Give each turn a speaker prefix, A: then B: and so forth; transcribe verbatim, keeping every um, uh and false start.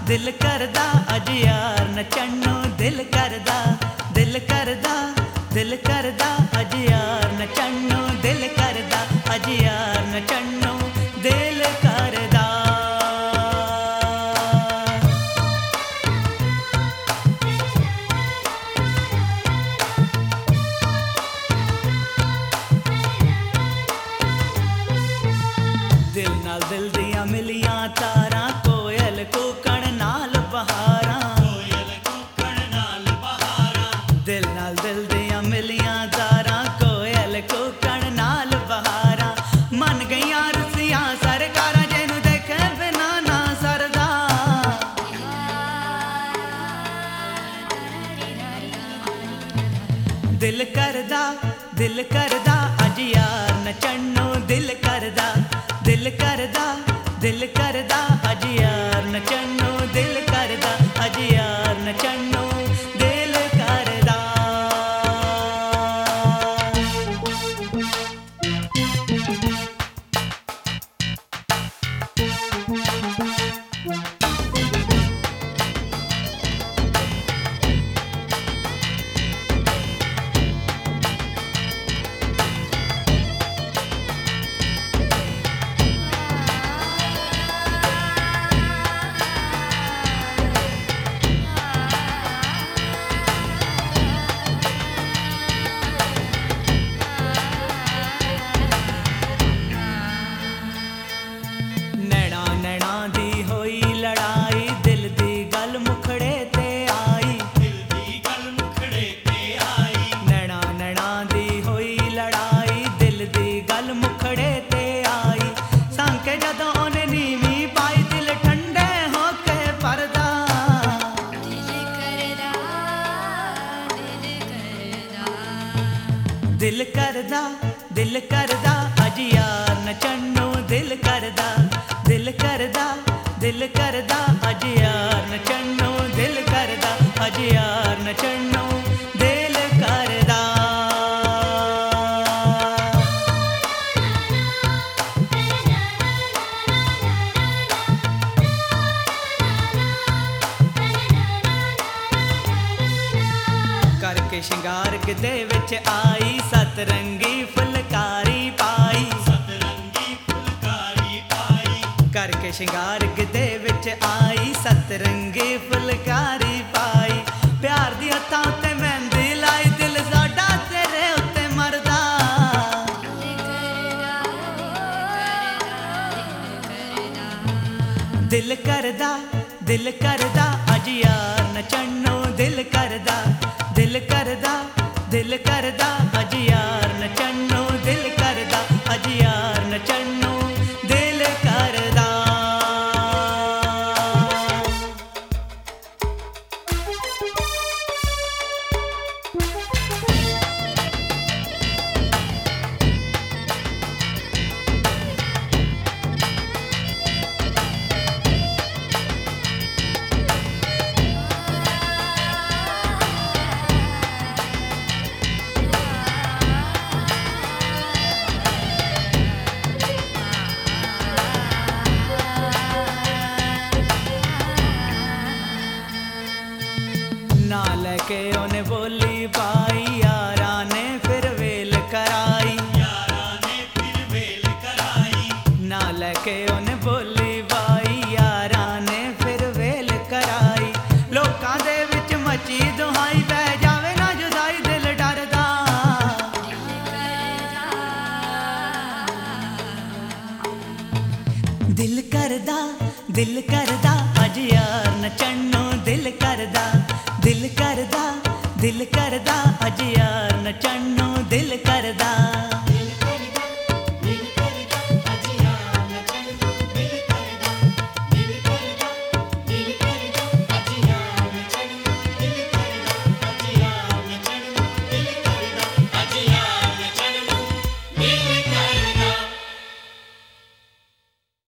A: दिल करदा अज यार नचन्नो दिल करदा दिल करदा दिल करदा अज यार नचन्नो दिल करदा अज यार नचन्नो दिल करदा। दिल नाल दिल दियां मिलियां तारां कोयल कूकण नाल बहारां कोयल कूकण नाल बहारां दिल नाल दिल दियां मिलियां तारां कोयल कूकण नाल बहारां मन गईयां रसियां सरकारां जिन्नू देखे बिना ना सरदा। दिल करदा दिल करदा अज यार नचन्नो दिल करदा दिल करदा दिल करदा अज यार नचन्नो दिल करदा अज यार नचन्नो दिल करदा। नैना नैना दी होई लड़ाई दिल दी गल मुखड़े ते आई दिल दी गल मुखड़े ते आई नैना नैना दी होई लड़ाई दिल दी गल मुखड़े ते आई सांके जदों ओने नीवी पाई दिल ठंडे होके परदा। दिल करदा दिल करदा अज यार नचन्नो दिल करदा दिल करदा दिल करदा अज यार नचन्नो दिल करदा अज यार नचन्नो दिल करदा। करके शिंगार किते विच आई सतरंगी फुलकारी पाई सतरंगी फुलकारी पाई करके शिंगार किते विच आई सतरंगी फुलकारी पाई प्यार दी हत्थां उत्ते मेहंदी लाई दिल साडा तेरे उत्ते मरदा। दिल करदा दिल करदा अज यार नचन्नो दिल करदा दिल करदा दिल करदा अज यार नचन्नो दिल करदा अज यार नचन्नो दिल करदा। ना लेके ओने बोली पाई यारा ने फिर वेल कराई यारा ने फिर वेल कराई ना लेके ओने बोली पाई यारा ने फिर वेल कराई लोकां दे विच मची दुहाई बह जावे ना जुदाई दिल डरदा। दिल करदा दिल करदा अज यार नचन्नो दिल करदा दिल करदा दिल करदा अज यार नचन्नो दिल करदा।